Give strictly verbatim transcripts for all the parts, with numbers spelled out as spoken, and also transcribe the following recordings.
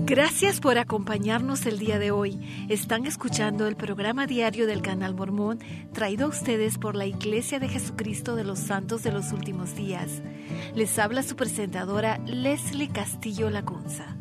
Gracias por acompañarnos el día de hoy. Están escuchando el programa diario del Canal Mormón, traído a ustedes por la Iglesia de Jesucristo de los Santos de los Últimos Días. Les habla su presentadora Leslie Castillo Lacunza.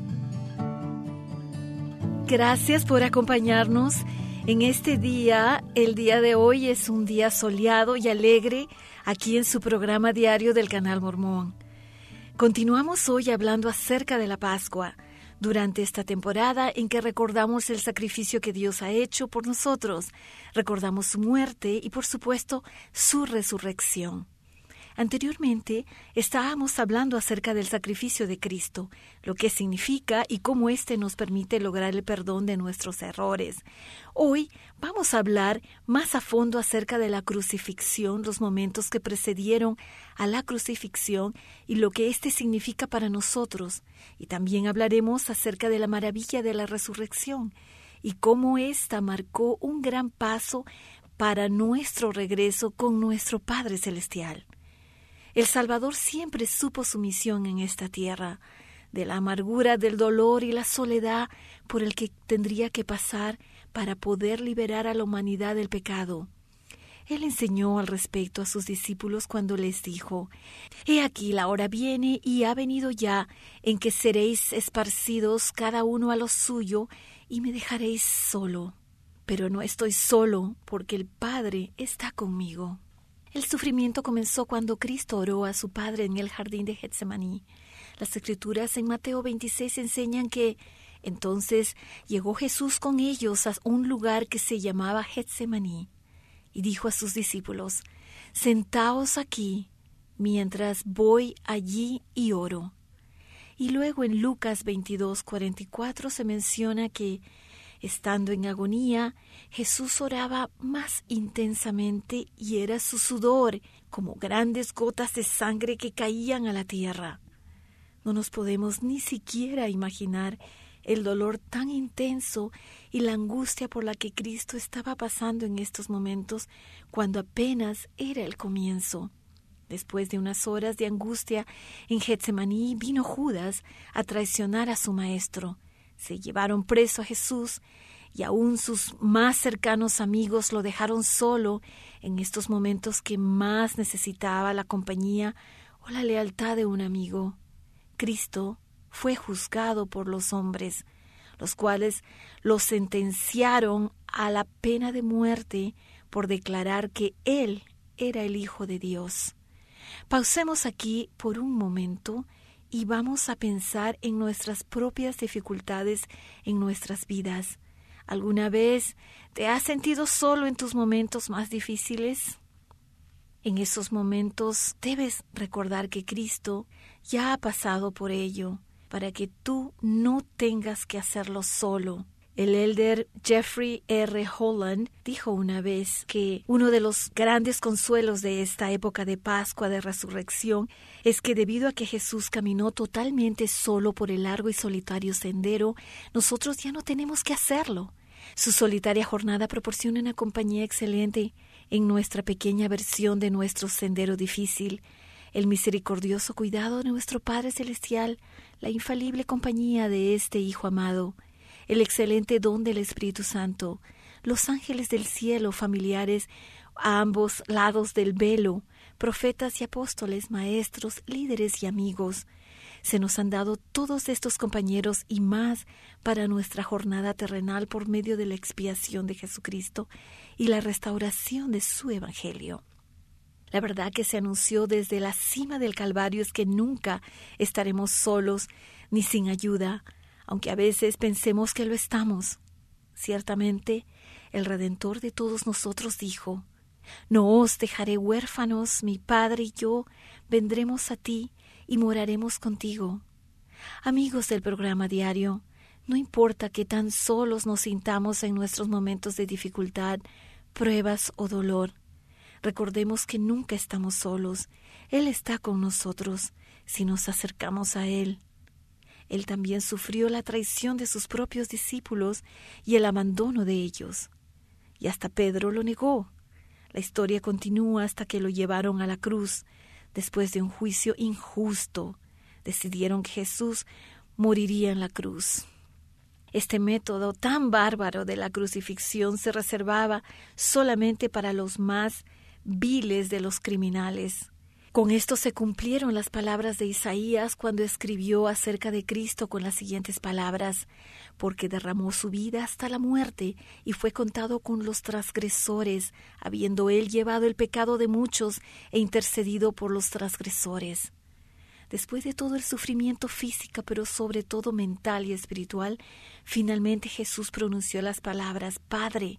Gracias por acompañarnos en este día. El día de hoy es un día soleado y alegre aquí en su programa diario del Canal Mormón. Continuamos hoy hablando acerca de la Pascua, durante esta temporada en que recordamos el sacrificio que Dios ha hecho por nosotros, recordamos su muerte y, por supuesto, su resurrección. Anteriormente, estábamos hablando acerca del sacrificio de Cristo, lo que significa y cómo éste nos permite lograr el perdón de nuestros errores. Hoy vamos a hablar más a fondo acerca de la crucifixión, los momentos que precedieron a la crucifixión y lo que éste significa para nosotros. Y también hablaremos acerca de la maravilla de la resurrección y cómo ésta marcó un gran paso para nuestro regreso con nuestro Padre Celestial. El Salvador siempre supo su misión en esta tierra, de la amargura, del dolor y la soledad por el que tendría que pasar para poder liberar a la humanidad del pecado. Él enseñó al respecto a sus discípulos cuando les dijo: «He aquí la hora viene y ha venido ya en que seréis esparcidos cada uno a lo suyo y me dejaréis solo. Pero no estoy solo porque el Padre está conmigo». El sufrimiento comenzó cuando Cristo oró a su Padre en el jardín de Getsemaní. Las Escrituras en Mateo veintiséis enseñan que entonces llegó Jesús con ellos a un lugar que se llamaba Getsemaní y dijo a sus discípulos: «Sentaos aquí mientras voy allí y oro». Y luego en Lucas veintidós, cuarenta y cuatro se menciona que estando en agonía, Jesús oraba más intensamente y era su sudor como grandes gotas de sangre que caían a la tierra. No nos podemos ni siquiera imaginar el dolor tan intenso y la angustia por la que Cristo estaba pasando en estos momentos cuando apenas era el comienzo. Después de unas horas de angustia en Getsemaní vino Judas a traicionar a su maestro. Se llevaron preso a Jesús y aún sus más cercanos amigos lo dejaron solo en estos momentos que más necesitaba la compañía o la lealtad de un amigo. Cristo fue juzgado por los hombres, los cuales lo sentenciaron a la pena de muerte por declarar que Él era el Hijo de Dios. Pausemos aquí por un momento y vamos a pensar en nuestras propias dificultades en nuestras vidas. ¿Alguna vez te has sentido solo en tus momentos más difíciles? En esos momentos debes recordar que Cristo ya ha pasado por ello, para que tú no tengas que hacerlo solo. El elder Jeffrey R. Holland dijo una vez que uno de los grandes consuelos de esta época de Pascua de Resurrección es que debido a que Jesús caminó totalmente solo por el largo y solitario sendero, nosotros ya no tenemos que hacerlo. Su solitaria jornada proporciona una compañía excelente en nuestra pequeña versión de nuestro sendero difícil. El misericordioso cuidado de nuestro Padre Celestial, la infalible compañía de este Hijo amado, el excelente don del Espíritu Santo, los ángeles del cielo familiares a ambos lados del velo, profetas y apóstoles, maestros, líderes y amigos. Se nos han dado todos estos compañeros y más para nuestra jornada terrenal por medio de la expiación de Jesucristo y la restauración de su Evangelio. La verdad que se anunció desde la cima del Calvario es que nunca estaremos solos ni sin ayuda, aunque a veces pensemos que lo estamos. Ciertamente, el Redentor de todos nosotros dijo: «No os dejaré huérfanos, mi Padre y yo vendremos a ti y moraremos contigo». Amigos del programa diario, no importa que tan solos nos sintamos en nuestros momentos de dificultad, pruebas o dolor, recordemos que nunca estamos solos. Él está con nosotros si nos acercamos a Él. Él también sufrió la traición de sus propios discípulos y el abandono de ellos. Y hasta Pedro lo negó. La historia continúa hasta que lo llevaron a la cruz. Después de un juicio injusto, decidieron que Jesús moriría en la cruz. Este método tan bárbaro de la crucifixión se reservaba solamente para los más viles de los criminales. Con esto se cumplieron las palabras de Isaías cuando escribió acerca de Cristo con las siguientes palabras: porque derramó su vida hasta la muerte y fue contado con los transgresores, habiendo él llevado el pecado de muchos e intercedido por los transgresores. Después de todo el sufrimiento físico, pero sobre todo mental y espiritual, finalmente Jesús pronunció las palabras: Padre,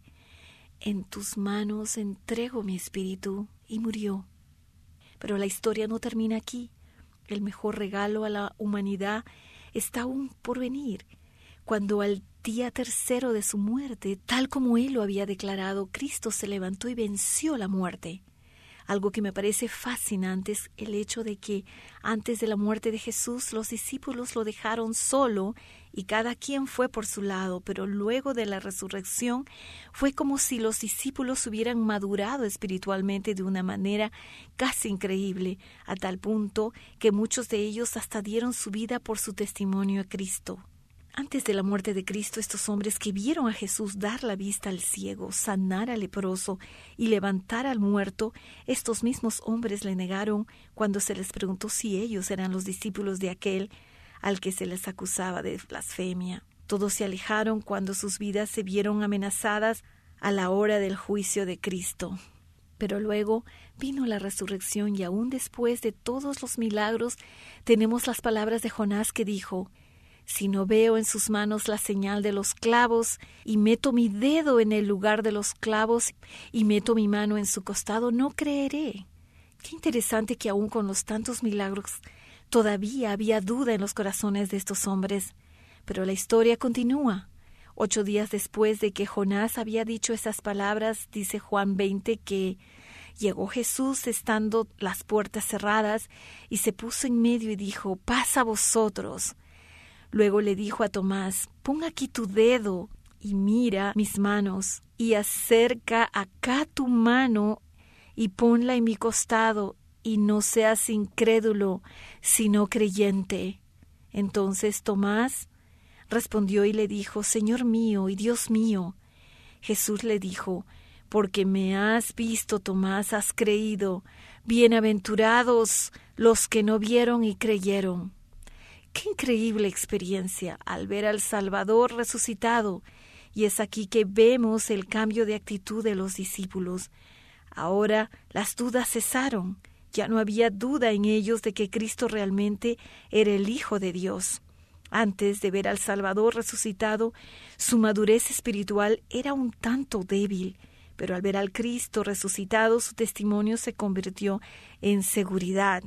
en tus manos entrego mi espíritu, y murió. Pero la historia no termina aquí. El mejor regalo a la humanidad está aún por venir, cuando al día tercero de su muerte, tal como él lo había declarado, Cristo se levantó y venció la muerte. Algo que me parece fascinante es el hecho de que antes de la muerte de Jesús los discípulos lo dejaron solo y cada quien fue por su lado, pero luego de la resurrección fue como si los discípulos hubieran madurado espiritualmente de una manera casi increíble, a tal punto que muchos de ellos hasta dieron su vida por su testimonio a Cristo. Antes de la muerte de Cristo, estos hombres que vieron a Jesús dar la vista al ciego, sanar al leproso y levantar al muerto, estos mismos hombres le negaron cuando se les preguntó si ellos eran los discípulos de aquel al que se les acusaba de blasfemia. Todos se alejaron cuando sus vidas se vieron amenazadas a la hora del juicio de Cristo. Pero luego vino la resurrección y aún después de todos los milagros tenemos las palabras de Jonás que dijo: si no veo en sus manos la señal de los clavos, y meto mi dedo en el lugar de los clavos, y meto mi mano en su costado, no creeré. Qué interesante que aún con los tantos milagros, todavía había duda en los corazones de estos hombres. Pero la historia continúa. Ocho días después de que Jonás había dicho esas palabras, dice Juan veinte que llegó Jesús estando las puertas cerradas, y se puso en medio y dijo: paz a vosotros. Luego le dijo a Tomás: pon aquí tu dedo y mira mis manos, y acerca acá tu mano y ponla en mi costado, y no seas incrédulo, sino creyente. Entonces Tomás respondió y le dijo: Señor mío y Dios mío. Jesús le dijo: porque me has visto, Tomás, has creído. Bienaventurados los que no vieron y creyeron. ¡Qué increíble experiencia al ver al Salvador resucitado! Y es aquí que vemos el cambio de actitud de los discípulos. Ahora las dudas cesaron. Ya no había duda en ellos de que Cristo realmente era el Hijo de Dios. Antes de ver al Salvador resucitado, su madurez espiritual era un tanto débil, pero al ver al Cristo resucitado, su testimonio se convirtió en seguridad.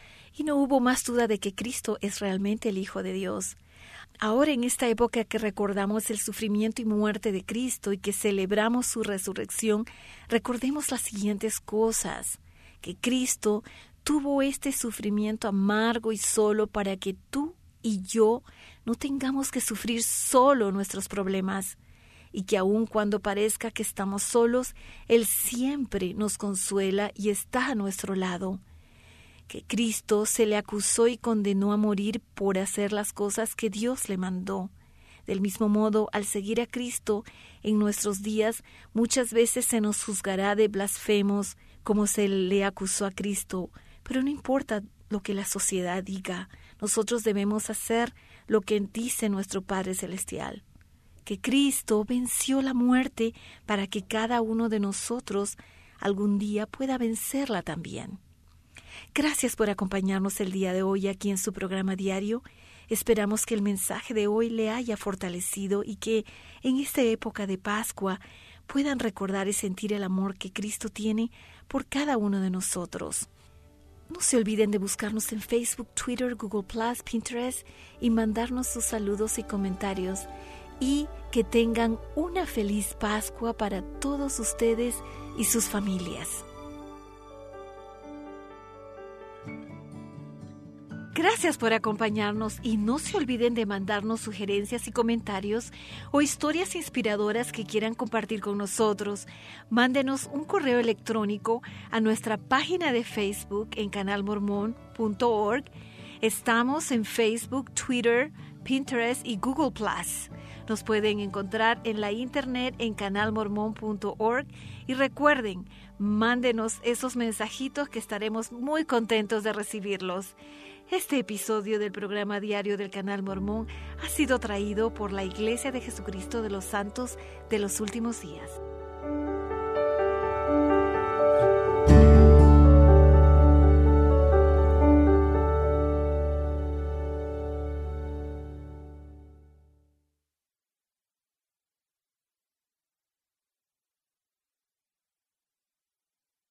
Y no hubo más duda de que Cristo es realmente el Hijo de Dios. Ahora, en esta época que recordamos el sufrimiento y muerte de Cristo y que celebramos su resurrección, recordemos las siguientes cosas: que Cristo tuvo este sufrimiento amargo y solo para que tú y yo no tengamos que sufrir solo nuestros problemas, y que aun cuando parezca que estamos solos, Él siempre nos consuela y está a nuestro lado. Que Cristo se le acusó y condenó a morir por hacer las cosas que Dios le mandó. Del mismo modo, al seguir a Cristo en nuestros días, muchas veces se nos juzgará de blasfemos, como se le acusó a Cristo, pero no importa lo que la sociedad diga, nosotros debemos hacer lo que dice nuestro Padre Celestial. Que Cristo venció la muerte para que cada uno de nosotros algún día pueda vencerla también. Gracias por acompañarnos el día de hoy aquí en su programa diario. Esperamos que el mensaje de hoy le haya fortalecido y que en esta época de Pascua puedan recordar y sentir el amor que Cristo tiene por cada uno de nosotros. No se olviden de buscarnos en Facebook, Twitter, Google plus, Pinterest y mandarnos sus saludos y comentarios. Y que tengan una feliz Pascua para todos ustedes y sus familias. Gracias por acompañarnos y no se olviden de mandarnos sugerencias y comentarios o historias inspiradoras que quieran compartir con nosotros. Mándenos un correo electrónico a nuestra página de Facebook en canal mormón punto org. Estamos en Facebook, Twitter, Pinterest y Google plus. Nos pueden encontrar en la internet en canal mormón punto org y recuerden, mándenos esos mensajitos que estaremos muy contentos de recibirlos. Este episodio del programa diario del Canal Mormón ha sido traído por la Iglesia de Jesucristo de los Santos de los Últimos Días.